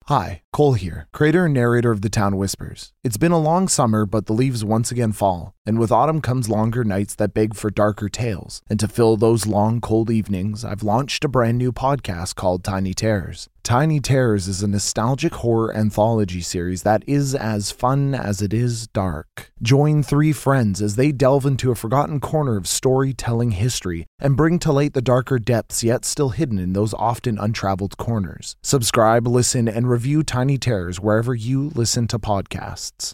Hi, Cole here, creator and narrator of The Town Whispers. It's been a long summer, but the leaves once again fall, and with autumn comes longer nights that beg for darker tales. And to fill those long, cold evenings, I've launched a brand new podcast called Tiny Terrors. Tiny Terrors is a nostalgic horror anthology series that is as fun as it is dark. Join three friends as they delve into a forgotten corner of storytelling history and bring to light the darker depths yet still hidden in those often untraveled corners. Subscribe, listen, and review Tiny Terrors wherever you listen to podcasts.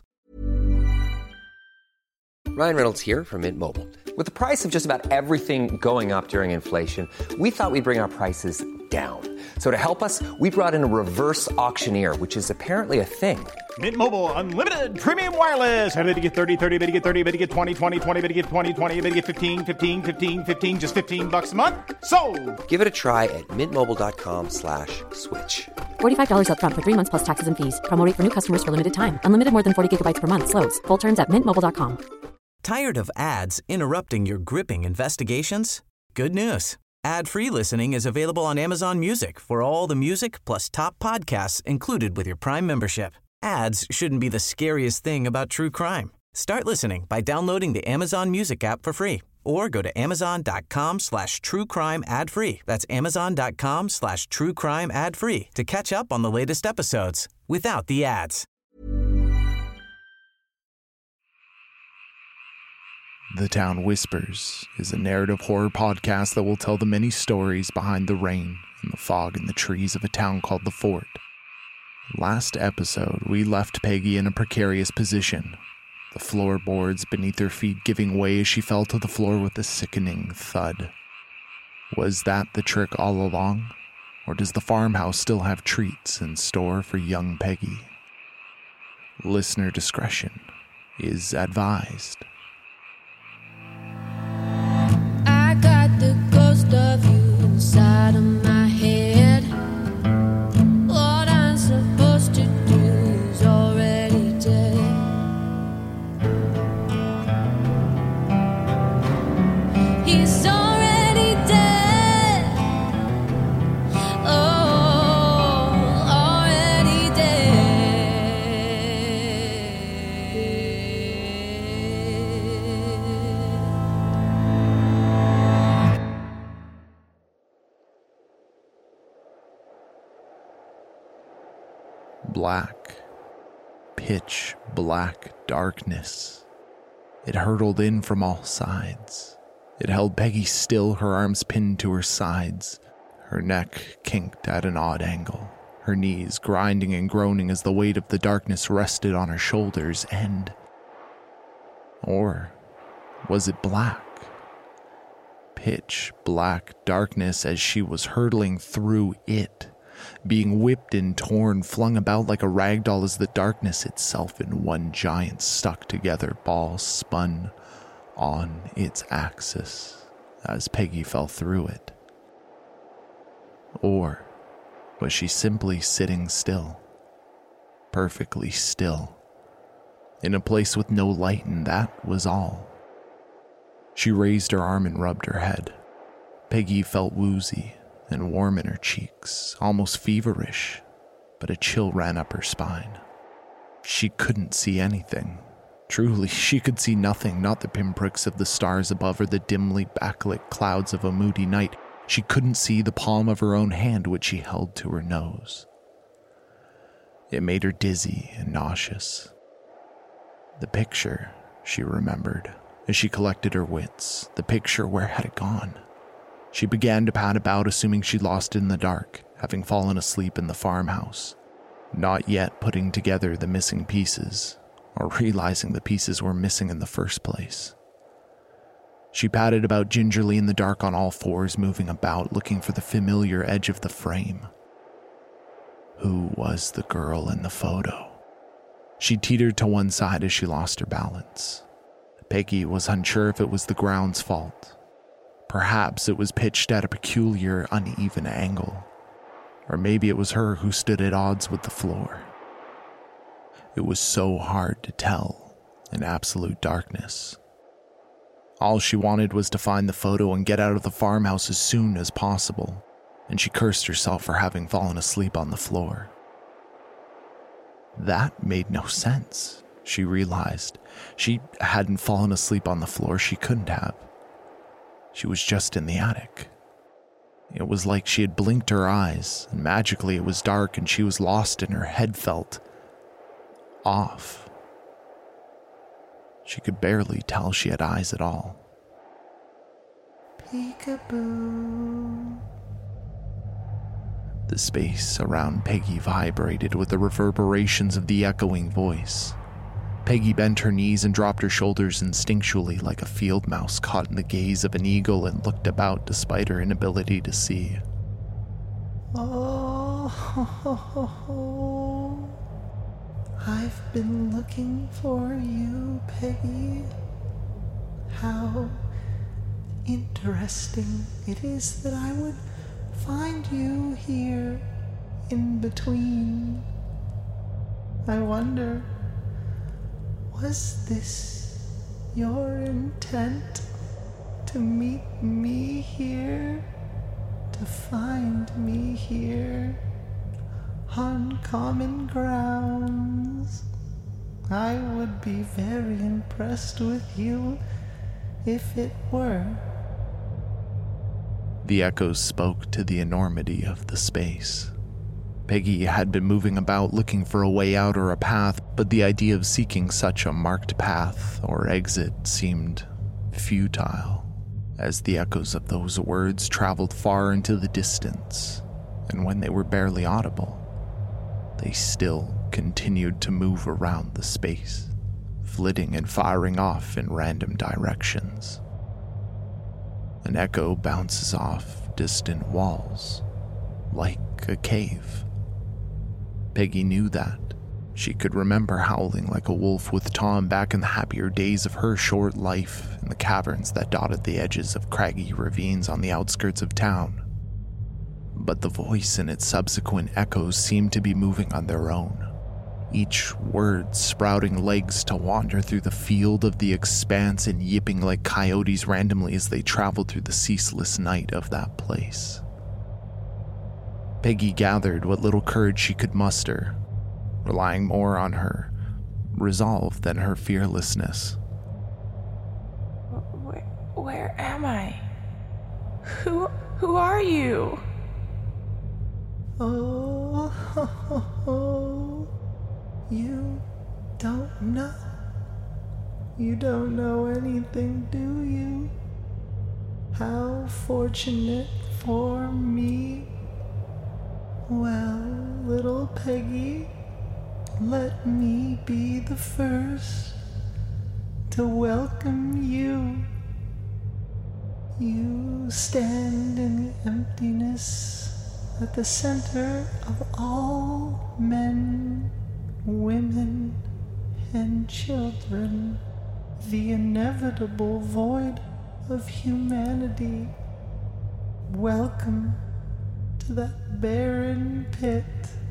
Ryan Reynolds here from Mint Mobile. With the price of just about everything going up during inflation, we thought we'd bring our prices down. So to help us, we brought in a reverse auctioneer, which is apparently a thing. Mint Mobile Unlimited Premium Wireless. How to get 30, 30, bit to get 30, bit to get 20, 20, 20, bit to get 20, 20, bit to get 15, 15, 15, 15, just $15 a month? Sold! Give it a try at mintmobile.com/switch. $45 up front for 3 months plus taxes and fees. Promo rate for new customers for limited time. Unlimited more than 40 gigabytes per month. Slows full terms at mintmobile.com. Tired of ads interrupting your gripping investigations? Good news. Ad-free listening is available on Amazon Music for all the music plus top podcasts included with your Prime membership. Ads shouldn't be the scariest thing about true crime. Start listening by downloading the Amazon Music app for free or go to amazon.com/truecrime ad-free. That's amazon.com/truecrime ad-free to catch up on the latest episodes without the ads. The Town Whispers is a narrative horror podcast that will tell the many stories behind the rain and the fog and the trees of a town called The Fort. Last episode, we left Peggy in a precarious position, the floorboards beneath her feet giving way as she fell to the floor with a sickening thud. Was that the trick all along? Or does the farmhouse still have treats in store for young Peggy? Listener discretion is advised. The ghost of you inside of my head. What I'm supposed to do is already dead. He's already dead. Oh, already dead. Black, pitch black darkness. It hurtled in from all sides. It held Peggy still, her arms pinned to her sides, her neck kinked at an odd angle, her knees grinding and groaning as the weight of the darkness rested on her shoulders. Or was it black? Pitch black darkness as she was hurtling through it, being whipped and torn, flung about like a rag doll as the darkness itself in one giant stuck-together ball spun on its axis as Peggy fell through it. Or was she simply sitting still, perfectly still, in a place with no light, and that was all? She raised her arm and rubbed her head. Peggy felt woozy and warm in her cheeks, almost feverish, but a chill ran up her spine. She couldn't see anything. Truly, she could see nothing, not the pinpricks of the stars above her, the dimly backlit clouds of a moody night. She couldn't see the palm of her own hand, which she held to her nose. It made her dizzy and nauseous. The picture, she remembered, as she collected her wits. The picture, where had it gone? She began to pad about, assuming she'd lost it in the dark, having fallen asleep in the farmhouse, not yet putting together the missing pieces, or realizing the pieces were missing in the first place. She padded about gingerly in the dark on all fours, moving about, looking for the familiar edge of the frame. Who was the girl in the photo? She teetered to one side as she lost her balance. Peggy was unsure if it was the ground's fault. Perhaps it was pitched at a peculiar, uneven angle. Or maybe it was her who stood at odds with the floor. It was so hard to tell in absolute darkness. All she wanted was to find the photo and get out of the farmhouse as soon as possible, and she cursed herself for having fallen asleep on the floor. That made no sense, she realized. She hadn't fallen asleep on the floor. She couldn't have. She was just in the attic. It was like she had blinked her eyes, and magically it was dark and she was lost and her head felt off. She could barely tell she had eyes at all. Peekaboo. The space around Peggy vibrated with the reverberations of the echoing voice. Peggy bent her knees and dropped her shoulders instinctually like a field mouse caught in the gaze of an eagle and looked about despite her inability to see. Oh, I've been looking for you, Peggy. How interesting it is that I would find you here in between. I wonder, was this your intent, to meet me here, to find me here on common grounds? I would be very impressed with you if it were. The echoes spoke to the enormity of the space. Peggy had been moving about looking for a way out or a path, but the idea of seeking such a marked path or exit seemed futile, as the echoes of those words traveled far into the distance, and when they were barely audible, they still continued to move around the space, flitting and firing off in random directions. An echo bounces off distant walls, like a cave. Peggy knew that. She could remember howling like a wolf with Tom back in the happier days of her short life in the caverns that dotted the edges of craggy ravines on the outskirts of town. But the voice and its subsequent echoes seemed to be moving on their own, each word sprouting legs to wander through the field of the expanse and yipping like coyotes randomly as they traveled through the ceaseless night of that place. Peggy gathered what little courage she could muster, relying more on her resolve than her fearlessness. Where am I? Who are you? Oh, you don't know. You don't know anything, do you? How fortunate for me. Well, little Peggy, let me be the first to welcome you. You stand in emptiness at the center of all men, women, and children, the inevitable void of humanity. Welcome to that barren pit.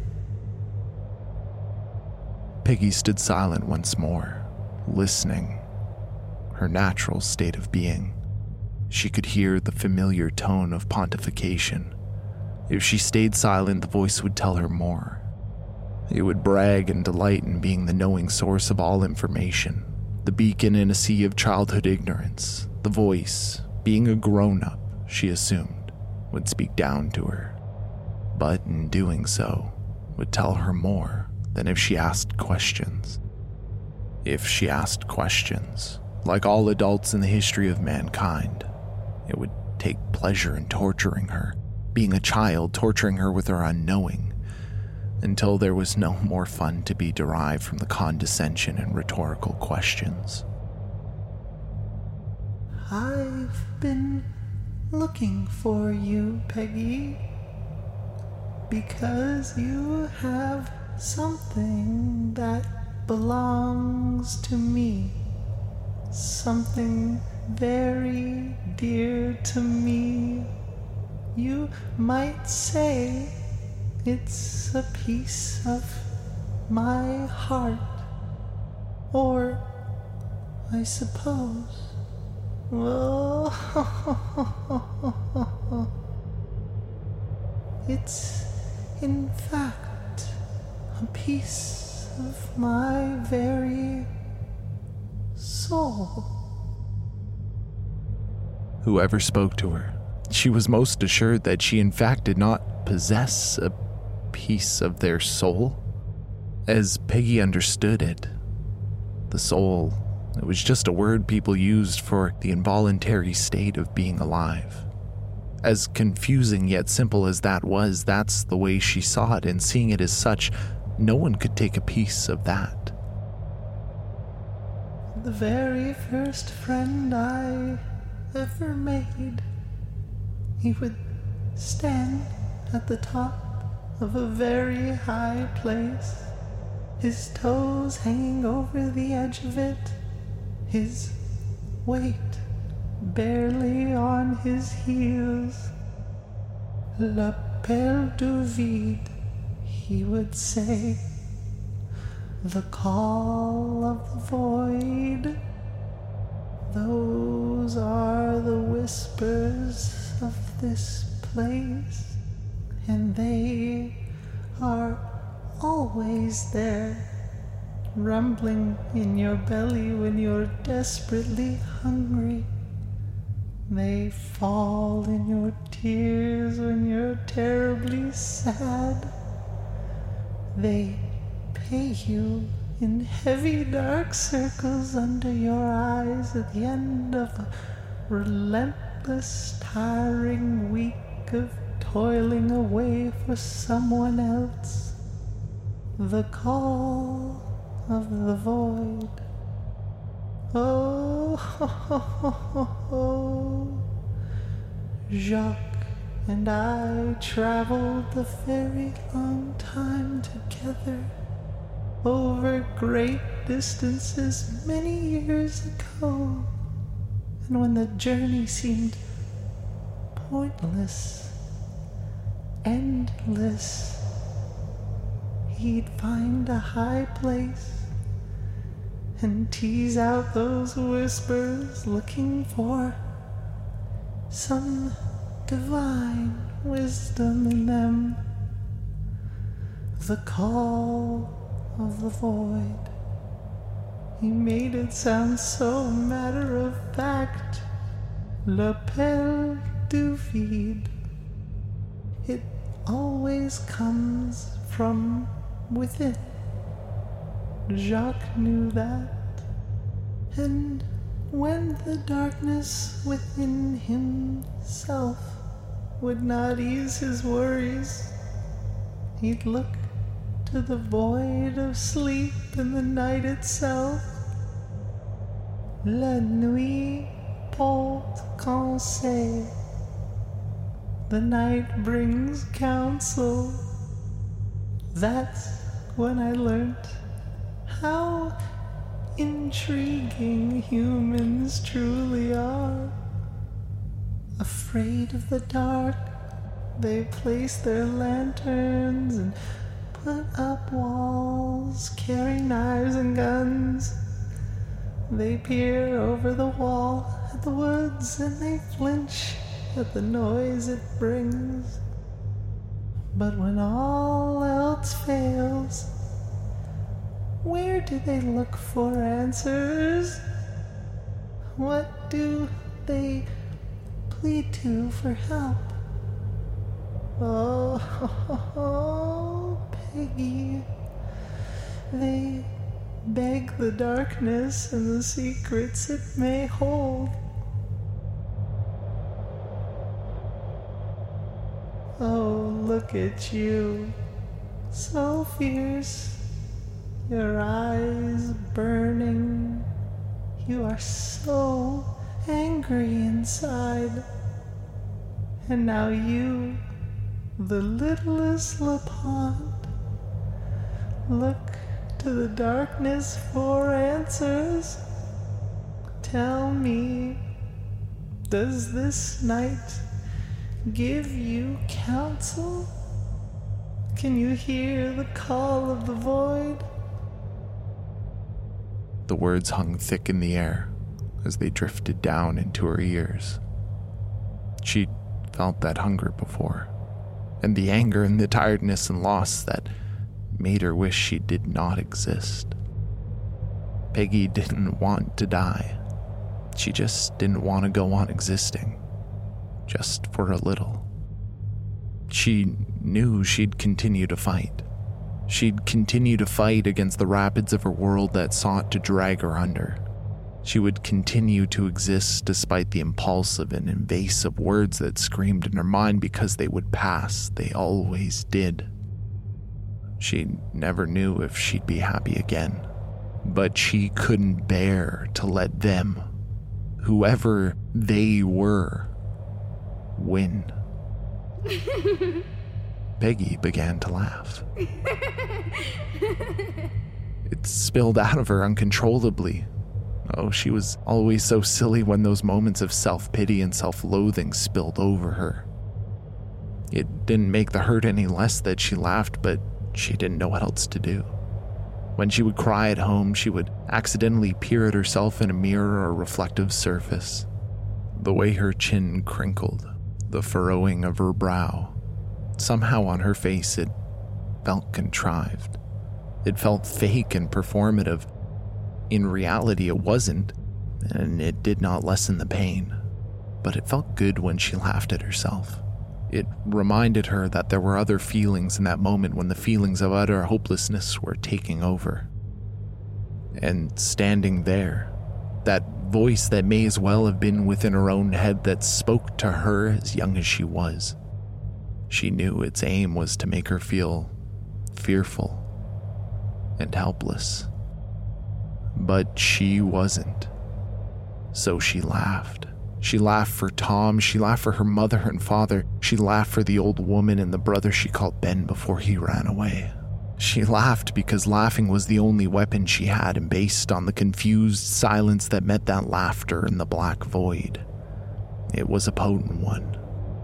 Peggy stood silent once more, listening, her natural state of being. She could hear the familiar tone of pontification. If she stayed silent, the voice would tell her more. It would brag and delight in being the knowing source of all information, the beacon in a sea of childhood ignorance. The voice, being a grown-up, she assumed, would speak down to her, but in doing so, would tell her more than if she asked questions. If she asked questions, like all adults in the history of mankind, it would take pleasure in torturing her, being a child torturing her with her unknowing, until there was no more fun to be derived from the condescension and rhetorical questions. I've been looking for you, Peggy, because you have something that belongs to me, something very dear to me. You might say it's a piece of my heart, or I suppose, well, it's in fact a piece of my very soul. Whoever spoke to her, she was most assured that she in fact did not possess a piece of their soul. As Peggy understood it, the soul, it was just a word people used for the involuntary state of being alive. As confusing yet simple as that was, that's the way she saw it, and seeing it as such, no one could take a piece of that. The very first friend I ever made, he would stand at the top of a very high place, his toes hanging over the edge of it, his weight barely on his heels. L'appel du vide, he would say, the call of the void. Those are the whispers of this place, and they are always there, rumbling in your belly when you're desperately hungry. They fall in your tears when you're terribly sad. They pay you in heavy dark circles under your eyes at the end of a relentless, tiring week of toiling away for someone else. The call of the void. Oh, ho, ho, ho, ho, ho. Jacques and I traveled a very long time together over great distances many years ago, and when the journey seemed pointless, endless, he'd find a high place and tease out those whispers, looking for some divine wisdom in them. The call of the void. He made it sound so matter of fact. L'appel du vide. It always comes from within. Jacques knew that. And when the darkness within himself would not ease his worries, he'd look to the void of sleep in the night itself. La nuit porte conseil. The night brings counsel. That's when I learnt how intriguing humans truly are. Afraid of the dark, they place their lanterns and put up walls, carry knives and guns. They peer over the wall at the woods and they flinch at the noise it brings. But when all else fails, where do they look for answers? What do they plead to for help? Oh, Peggy. They beg the darkness and the secrets it may hold. Oh, look at you, so fierce, your eyes burning. You are so angry inside. And now you, the littlest LaPont, look to the darkness for answers. Tell me, does this night give you counsel? Can you hear the call of the void? The words hung thick in the air as they drifted down into her ears. She'd felt that hunger before, and the anger and the tiredness and loss that made her wish she did not exist. Peggy didn't want to die. She just didn't want to go on existing, just for a little. She knew she'd continue to fight. She'd continue to fight against the rapids of her world that sought to drag her under. She would continue to exist despite the impulsive and invasive words that screamed in her mind because they would pass. They always did. She never knew if she'd be happy again, but she couldn't bear to let them, whoever they were, win. Peggy began to laugh. It spilled out of her uncontrollably. Oh, she was always so silly when those moments of self-pity and self-loathing spilled over her. It didn't make the hurt any less that she laughed, but she didn't know what else to do. When she would cry at home, she would accidentally peer at herself in a mirror or reflective surface. The way her chin crinkled, the furrowing of her brow, somehow on her face it felt contrived. It felt fake and performative. In reality, it wasn't, and it did not lessen the pain. But it felt good when she laughed at herself. It reminded her that there were other feelings in that moment when the feelings of utter hopelessness were taking over. And standing there, that voice that may as well have been within her own head that spoke to her as young as she was. She knew its aim was to make her feel fearful and helpless. But she wasn't. So she laughed. She laughed for Tom, she laughed for her mother and father, she laughed for the old woman and the brother she called Ben before he ran away. She laughed because laughing was the only weapon she had, and based on the confused silence that met that laughter in the black void, it was a potent one.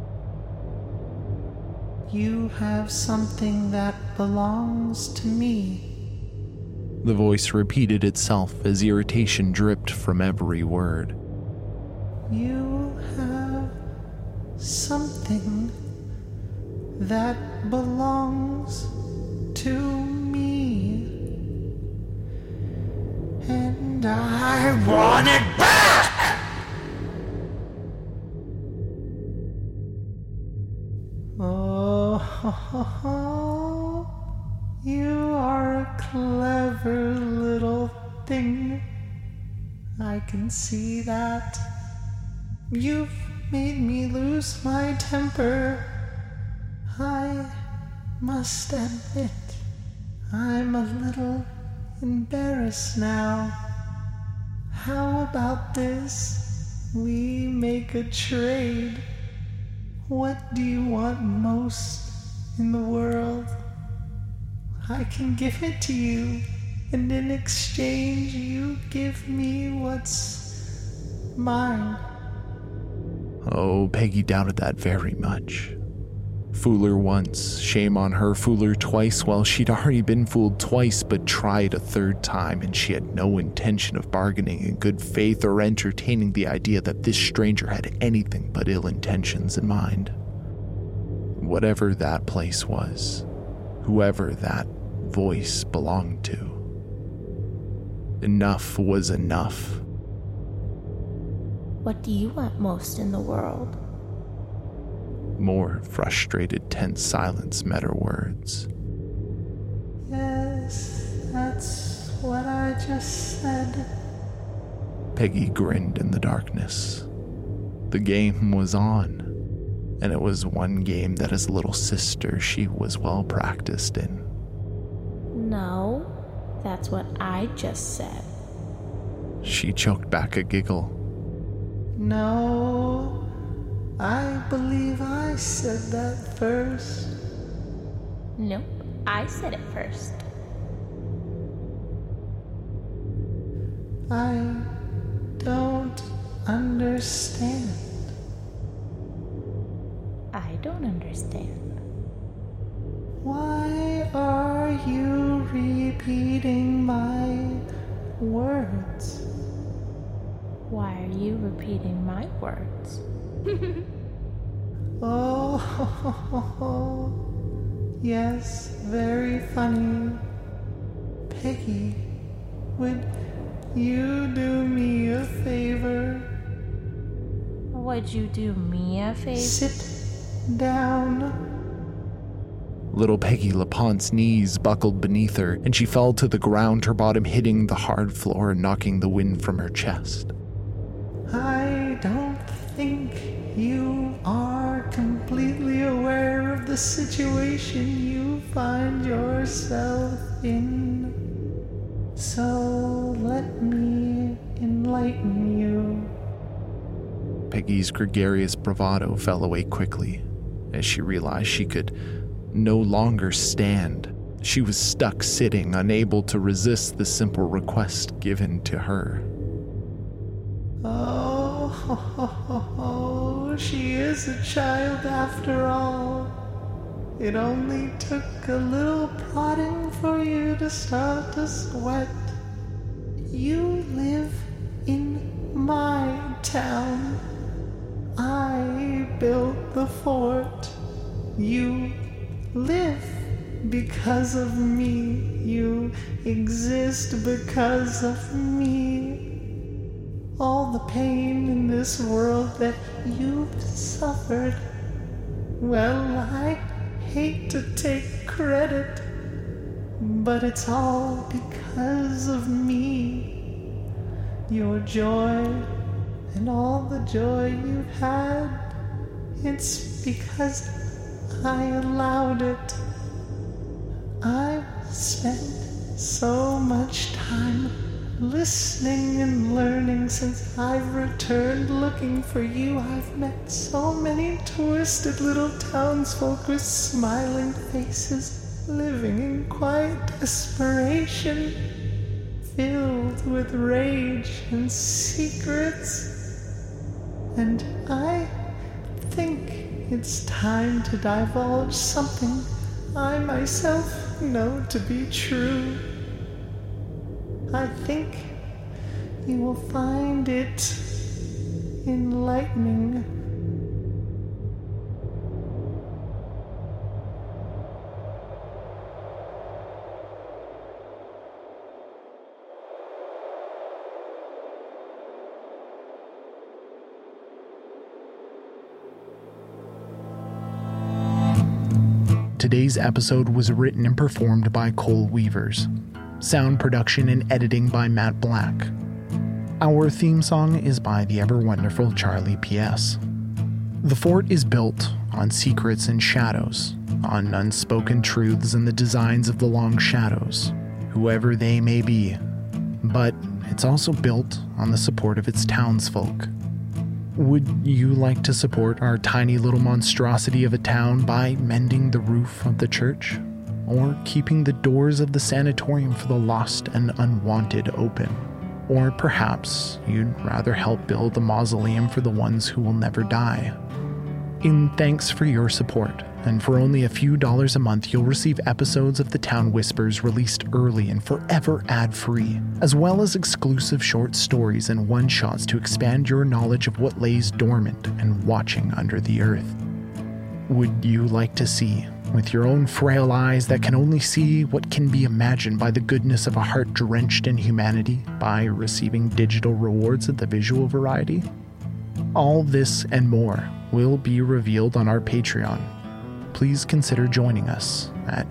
You have something that belongs to me. The voice repeated itself as irritation dripped from every word. You have something that belongs to me. And I want it back! Oh, you are a clever little thing. I can see that. You've made me lose my temper. I must admit, I'm a little embarrassed now. How about this? We make a trade. What do you want most in the world? I can give it to you, and in exchange you give me what's mine. Oh, Peggy doubted that very much. Fool her once, shame on her, fool her twice. Well, she'd already been fooled twice, but tried a third time, and she had no intention of bargaining in good faith or entertaining the idea that this stranger had anything but ill intentions in mind. Whatever that place was, whoever that voice belonged to, enough was enough. What do you want most in the world? More frustrated, tense silence met her words. Yes, that's what I just said. Peggy grinned in the darkness. The game was on, and it was one game that as a little sister she was well practiced in. No, that's what I just said. She choked back a giggle. No, I believe I said that first. Nope, I said it first. I don't understand. I don't understand. Why are you repeating my words? Why are you repeating my words? Oh, Yes, very funny. Peggy, would you do me a favor? Would you do me a favor? Sit down. Little Peggy LaPonte's knees buckled beneath her, and she fell to the ground, her bottom hitting the hard floor and knocking the wind from her chest. I don't think you are completely aware of the situation you find yourself in. So let me enlighten you. Peggy's gregarious bravado fell away quickly as she realized she could no longer stand. She was stuck sitting, unable to resist the simple request given to her. Oh, she is a child after all. It only took a little prodding for you to start to sweat. You live in my town. I built the fort. You live because of me. You exist because of me. All the pain in this world that you've suffered, well, I hate to take credit, but it's all because of me. Your joy and all the joy you've had, it's because I allowed it. I've spent so much time listening and learning since I've returned looking for you. I've met so many twisted little townsfolk with smiling faces, living in quiet desperation, filled with rage and secrets. And I think it's time to divulge something I myself know to be true. I think you will find it enlightening. Today's episode was written and performed by Cole Weavers. Sound production and editing by Matt Black. Our theme song is by the ever-wonderful Charlie P.S. The fort is built on secrets and shadows, on unspoken truths and the designs of the long shadows, whoever they may be. But it's also built on the support of its townsfolk. Would you like to support our tiny little monstrosity of a town by mending the roof of the church? Or keeping the doors of the sanatorium for the lost and unwanted open? Or perhaps you'd rather help build a mausoleum for the ones who will never die? In thanks for your support, and for only a few dollars a month, you'll receive episodes of The Town Whispers released early and forever ad-free, as well as exclusive short stories and one-shots to expand your knowledge of what lays dormant and watching under the earth. Would you like to see, with your own frail eyes that can only see what can be imagined by the goodness of a heart drenched in humanity, by receiving digital rewards of the visual variety? All this and more will be revealed on our Patreon. Please consider joining us at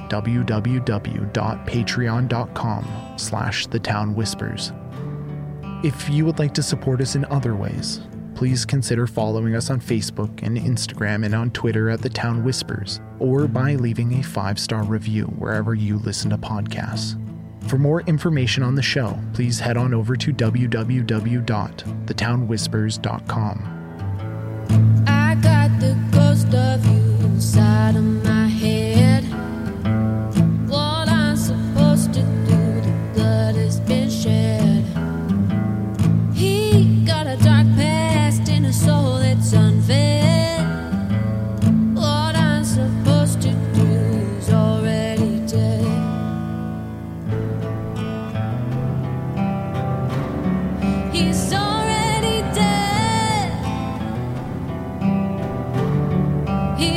www.patreon.com/thetownwhispers. If you would like to support us in other ways, please consider following us on Facebook and Instagram and on Twitter at The Town Whispers, or by leaving a 5-star review wherever you listen to podcasts. For more information on the show, please head on over to www.thetownwhispers.com. I got the ghost of you inside of my head. What I'm supposed to do, the blood has been shed. He got a dark past in a soul that's unfed. What I'm supposed to do is already dead. He's already dead.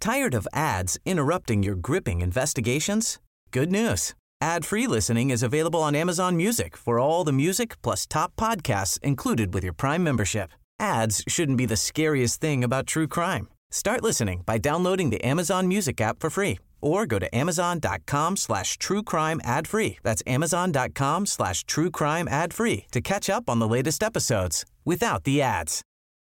Tired of ads interrupting your gripping investigations? Good news. Ad-free listening is available on Amazon Music for all the music plus top podcasts included with your Prime membership. Ads shouldn't be the scariest thing about true crime. Start listening by downloading the Amazon Music app for free or go to amazon.com/truecrime ad-free. That's amazon.com/truecrime ad-free to catch up on the latest episodes without the ads.